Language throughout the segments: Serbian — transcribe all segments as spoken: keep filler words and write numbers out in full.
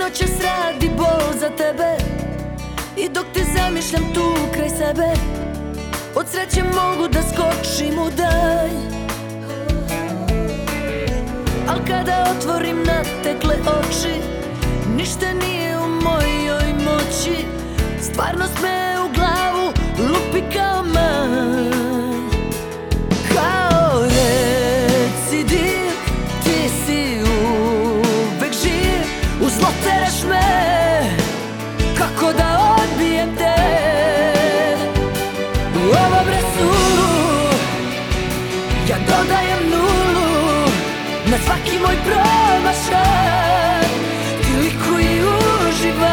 noćas radi bol za tebe, i dok te zamišljam tu kraj sebe, od sreće mogu da skočim u dalj. Al kada otvorim natekle oči, ništa nije u mojoj moći. Stvarnost me u glavu lupi kao manj. Kao recidiv, ti si uvek živ, uzloteraš me, kako da odbijem te. U ovom rasulu ja dodajem nulu na svaki moj promašaj, ti likuj uživaj.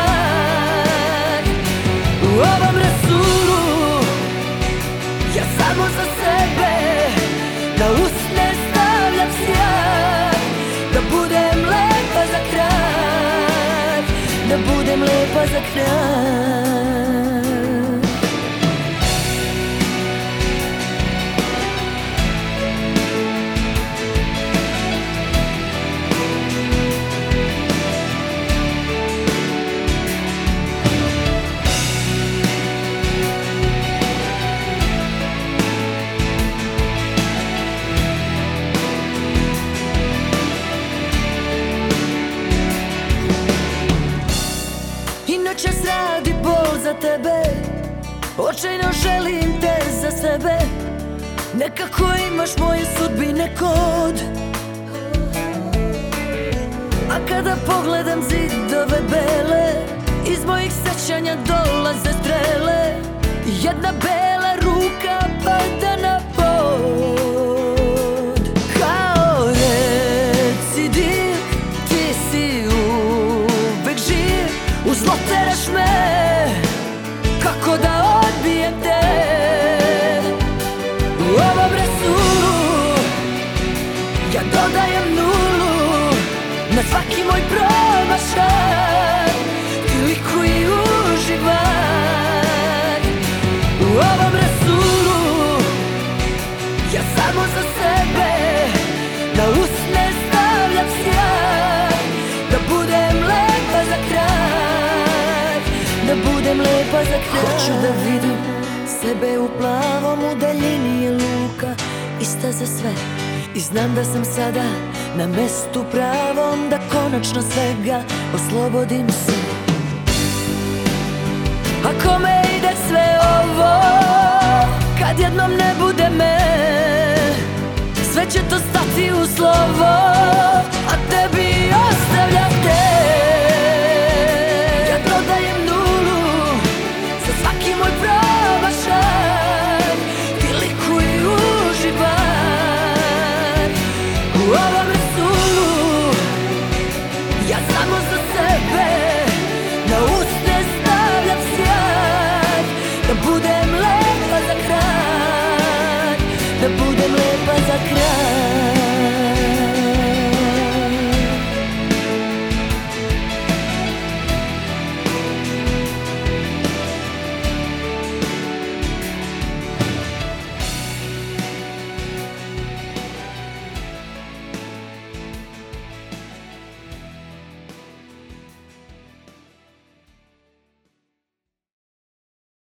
U ovom rasulu ja samo za sebe na usne stavljam sjaj, da budem lepa za kraj, da budem lepa za kraj. Noćas radi bol za tebe, očajno želim te za sebe. Nekako imaš moje sudbine kod, a kada pogledam zidove bele, iz mojih sećanja dolaze strele. Jedna bela ruka pada na pod. Kao recidiv, ti si uvek živ, uzloteraš me, kako da odbijem te. U ovom rasulu ja dodajem nulu na svaki moj promašaj, ti likuj uživaj. U ovom rasulu ja samo za sebe na usne stavljam sjaj, da budem lepa za kraj, da budem lepa za kraj. Hoću da vidim sebe u plavom, u daljini je luka ista za sve, i znam da sam sada na mestu pravom, da konačno svega oslobodim se. Ako me ide sve ovo, kad jednom ne bude me, sve će to stati u slovo, a tebi ostavljam te. Ja dodajem nulu za svaki moj promašaj, ti likuj uživaj. U ovom rasulu ja samo za sebe na usne stavljam sjaj, da budem lepa za kraj, da budem